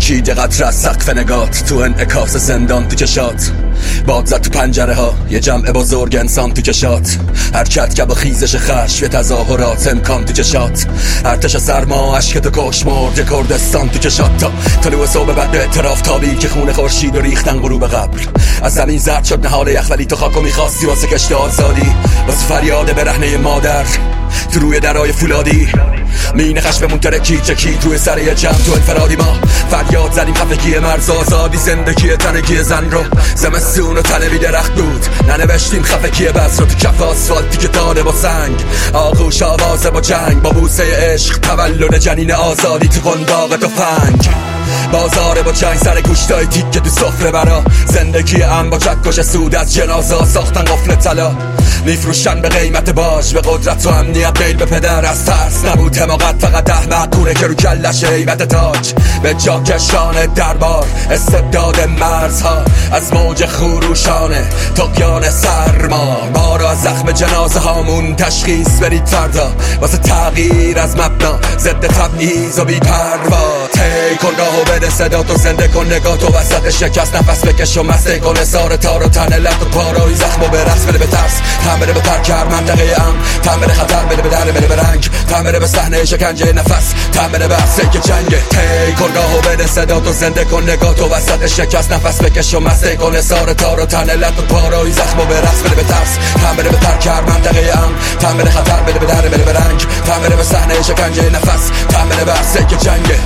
ترکید یه قطره از سقف نگات، تو انعکاس زندان تو چشات، باد زد تو پنجره ها یه جمع بزرگ انسان تو چشات، حرکت که با خیزش خشم یه تظاهرات امکان تو چشات، ارتش سرما عشق تو کش مرد یه کردستان تو چشات، تا طلوع صبح بعد اعتراف تابی که خون خورشید و ریختن غروب قبر، از زمین زرد شد نهال یخ ولی تو خاکو میخواستی واسه کشت آزادی، واسه فریاد برهنه مادر تو روی درای فولادی، مین خشممون ترکی چکی توی سر یه جمع تو انفرادی، ما فریاد زدیم خفگی مرز آزادی، زندگی تنگی زن رو زمستون و تنه درخت بود، ننوشتیم خفگی بس رو تو کف آسفالتی که داده با سنگ، آغوش آوازه با جنگ، با بوسه عشق تولد جنین آزادی تو قنداق تفنگ، بازار با چنگ سر گوشتای تیکه تو سفره برا، زندگی ام با چکش سود از جنازه ساختن قفل طلا، میفروشن به قیمت باج به قدرت و امنیت، میل به پدر از ترس نبود حماقت، فقط احمقونه که رو کلش هیبت تاج به جا کشان دربار، استبداد مرزها از موج خروشانه طغیان سرما، ما رو از زخم جنازه هامون تشخیص برید فردا، واسه تغییر از مبنا ضد تبعیض و بی پروا، تی کن راهو بده صدا تو، زنده کن نگاه تو وسط شکست، نفس بکش و مسته کن سار تار و تن لط و پاروی زخم و برقص، بده به ترس تن بده به ترکر منطقه ام، تن بده خطر بده به در بده به رنگ، تن بده به صحنه شکنجه نفس، تن بده به عرصه که جنگه، تی کن راهو بده صدا تو، زنده کن نگاه تو وسط شکست، نفس بکش و مسته کن سار تار و تن لط و پاروی زخم و برقص، بده به ترس تن بده به ترکر منطقه ام، تن بده خطر بده به در بده به رنگ، تن بده به صحنه شکنجه نفس، تن بده به عرصه که جنگه.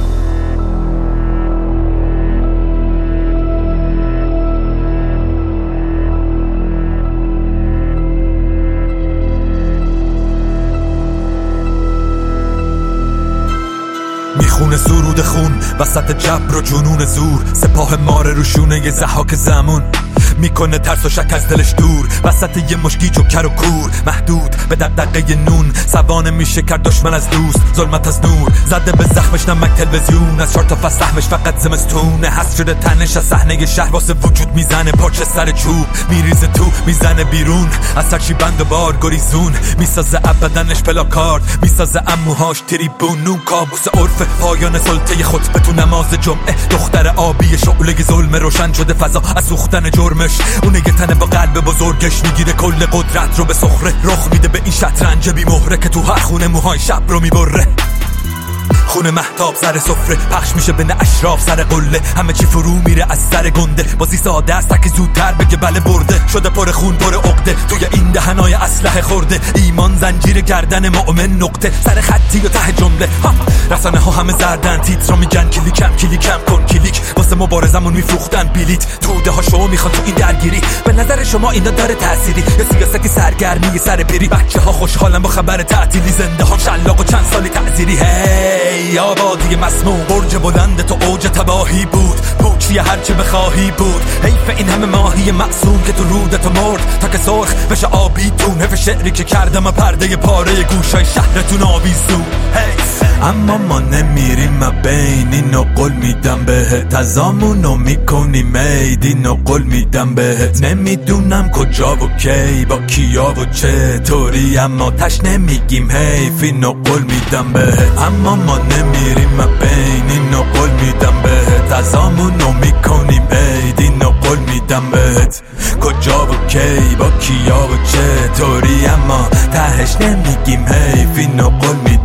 میخونه سرود خون وسط جبر و جنون زور، سپاه ماره روشونه یه زحاک زمون، میکنه ترس و شک از دلش دور، وسط یه مشکی جوکر و کور، محدود به دغدغه نون، سوانه میشه کرد دشمن از دوست، ظلمت از نور، زده به زخمش نمک تلویزیون، از 4 تا فصل سهمش فقط زمستونه، حس شده تنش از صحنه شهر، واسه وجود میزنه پارچه سر چوب، میریزه تو میزنه بیرون، از سرچی بند و بار گریزون، میسازه ابدنش پلاکارد، میسازه اموهاش تریبون، نون کابوس عرف پایان سلطه خطبه تو نماز جمعه، دختر آبی شعله ظلم روشن شده فضا از سوختن جرمش، اون یه تنه با قلب بزرگش میگیره کل قدرت رو به سخره، رخ میده به این شطرنج بی مهره که تو هر خونه موهای شب رو میبره، خونه مهتاب سر سفره پخش میشه بین اشراف سر قله، همه چی فرو میره از سر گنده، بازی ساده است که زودتر بگه بله برده، شده پر خون پر عقده، توی این دهنای اسلحه خورده، ایمان زنجیر گردن مؤمن نقطه، سر خطی و ته جمله، رسانه ها همه زردن، تیترا میگن کلیکم کن کلیک، واسه مبارزمون میفروختن بلیت، توده ها شما میخوان تو این درگیری، به نظر شما اینا داره تأثیری یا سیاستی سرگرمی سر پیری، بچه ها خوشحالن با خبر تعطیلی، زنده ها شلاق و چند سالی تعزیری، هی آبادی مسموم، برج بلند تو اوج تباهی بود، پوچی هرچه بخواهی بود، حیف این همه ماهی معصوم که تو رودت مرد، تا که سرخ بشه آبی تون، حیف شعری که کردم و پرده پاره گوشای شهرتون آویزون، حیف اما ما نمیریم بین اینو قول میدم بهت، ازامونو میکنیم عید اینو قول میدم بهت، نمیدونم کجا و کی با کیا و چطوری، اما تش نمیگیم حیف اینو قول میدم بهت، اما ما نمیریم بین اینو قول میدم بهت، ازامونو میکنیم عید اینو قول میدم بهت، کجا و کی با کیا و چطوری، اما تهش نمیگیم حیف اینو قول میدم